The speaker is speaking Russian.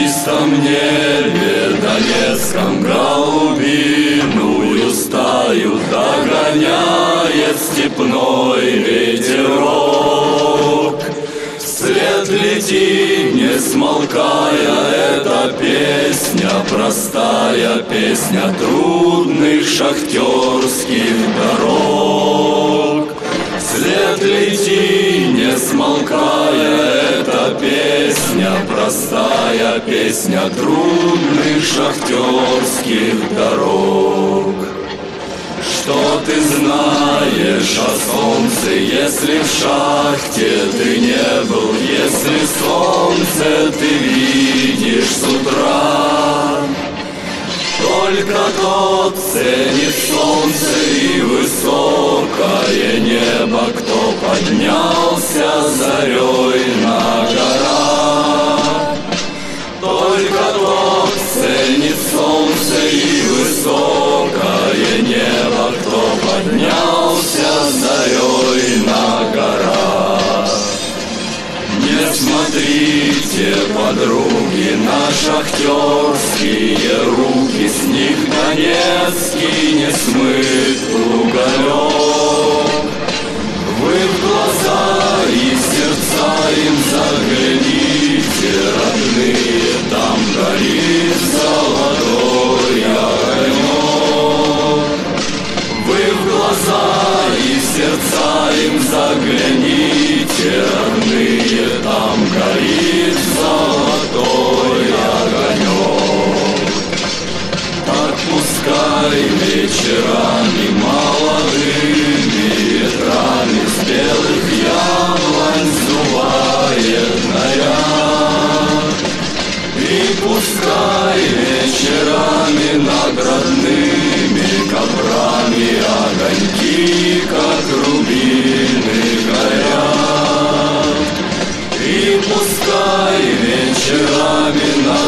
чистом небе донецком голубиную стаю догоняет степной ветерок. Вслед лети, не смолкая, эта песня простая, песня трудных шахтерских дорог. Вслед лети, не смолкая, эта песня простая, песня трудных шахтерских дорог. Что ты знаешь о солнце, если в шахте ты не был, если солнце ты видишь с утра? Только тот ценит солнце и высокое небо, кто поднялся зарей на горах. Только тот ценит солнце и высокое небо, кто поднялся зарей на горах. Не смотрите, подруги, на шахтерские руки, с них донецкий не смыт уголек. Вы в глаза и в сердца им загляните, родные, там горит золотой огонек. Вы в глаза и в сердца им загляните, родные, там горит золотой огонек. Так пускай вечерами молодыми ветрами с белых яблонь сдувает наряд. И пускай вечерами над родными коврами огоньки, как рубины, горят. И пускай вечерами над